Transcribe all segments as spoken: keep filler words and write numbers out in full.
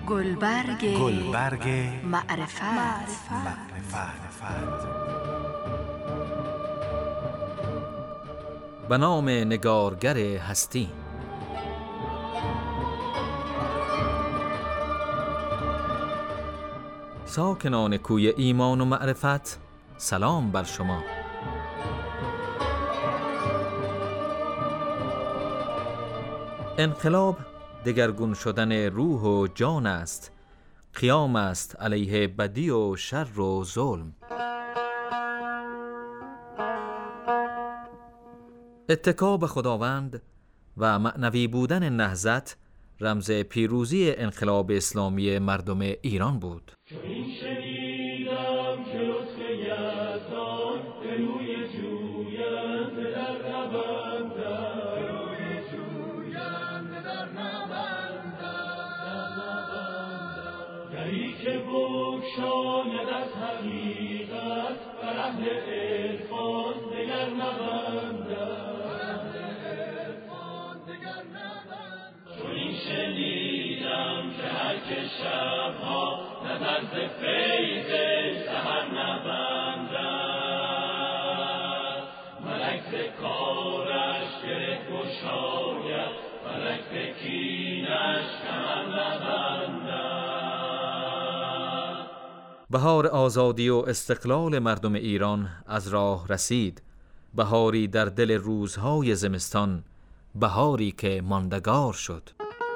گلبرگ گلبرگ معرفت, معرفت. معرفت. به نام نگارگر هستی. ساکنان کوی ایمان و معرفت، سلام بر شما. انقلاب دگرگون شدن روح و جان است، قیام است علیه بدی و شر و ظلم. اتکا به خداوند و معنوی بودن نهضت رمز پیروزی انقلاب اسلامی مردم ایران بود. که بگشاید از حقیقت بر اهل عرفان دگر نبندد. چون این شنیدم که هر که شبها نظر ز فیض سحر نبندد، ملک ز کارش گره گشاید، ملک ز کینش کمر نبندد. بهار آزادی و استقلال مردم ایران از راه رسید، بهاری در دل روزهای زمستان، بهاری که ماندگار شد.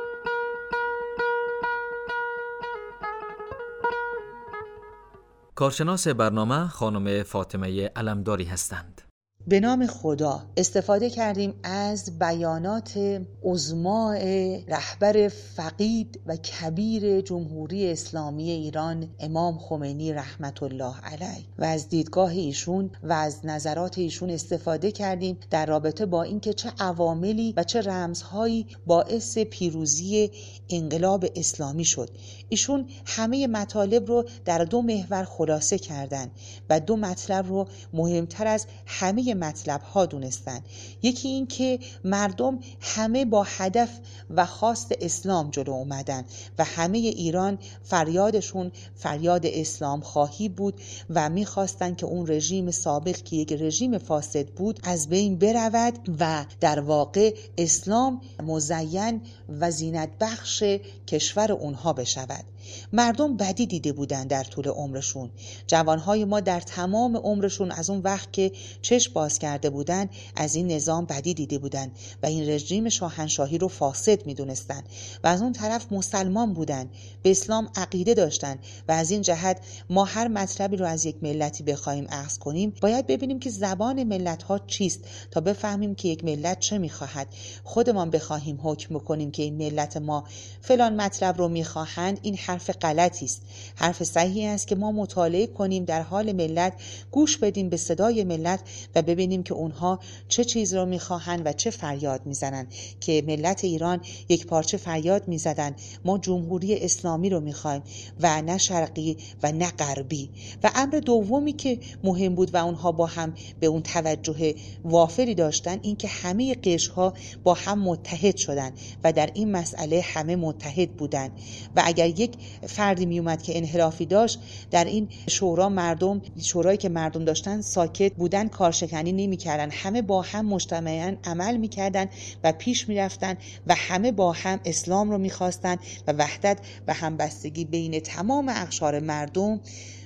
کارشناس برنامه خانم فاطمه علمداری هستند. به نام خدا استفاده کردیم از بیانات عظما رهبر فقید و کبیر جمهوری اسلامی ایران امام خمینی رحمت الله علیه و از دیدگاه ایشون و از نظرات ایشون استفاده کردیم در رابطه با اینکه چه عواملی و چه رمزهایی باعث پیروزی انقلاب اسلامی شد. ایشون همه مطالب رو در دو محور خلاصه کردن و دو مطلب رو مهمتر از همه مطلب ها دونستن. یکی این که مردم همه با هدف و خواست اسلام جلو اومدن و همه ایران فریادشون فریاد اسلام خواهی بود و میخواستن که اون رژیم سابق که یک رژیم فاسد بود از بین برود و در واقع اسلام مزین و زینت بخش کشور اونها بشود. مردم بدی دیده بودن در طول عمرشون. جوانهای ما در تمام عمرشون از اون وقت که چشم باز کرده بودن از این نظام بدی دیده بودن و این رژیم شاهنشاهی رو فاسد میدونستن و از اون طرف مسلمان بودن، به اسلام عقیده داشتن و از این جهت ما هر مطلبی رو از یک ملتی بخوایم اخذ کنیم باید ببینیم که زبان ملت‌ها چیست تا بفهمیم که یک ملت چه میخواهد. خودمان بخواهیم حکم بکنیم که این ملت ما فلان مطلب رو میخواهند، این حرف غلطی است. حرف صحیحی است که ما مطالعه کنیم، در حال ملت گوش بدیم به صدای ملت و ببینیم که اونها چه چیز رو میخواهند و چه فریاد میزنن. که ملت ایران یک پارچه فریاد میزدن ما جمهوری اسلامی رو میخوایم و نه شرقی و نه غربی. و امر دومی که مهم بود و اونها با هم به اون توجه وافری داشتن این که همه قشرها با هم متحد شدن و در این مسئله همه متحد بودن و اگر یک فردی می اومد که انحرافی داشت در این شورا، مردم شورایی که مردم داشتن ساکت بودن، کارشکنی نمی کردن، همه با هم مجتمعاً عمل می کردن و پیش می رفتن و همه با هم اسلام رو می خواستن و وحدت و همبستگی بین تمام اقشار مردم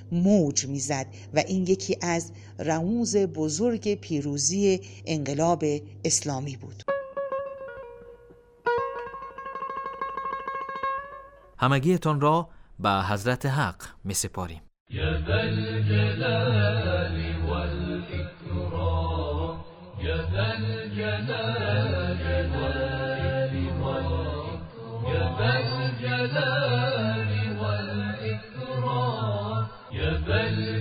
موج می زد و این یکی از رموز بزرگ پیروزی انقلاب اسلامی بود. همگیتان را به حضرت حق می سپاریم. یا ذا الجلال والإكرام، یا ذا الجلال والإكرام، یا ذا الجلال والإكرام، یا ذا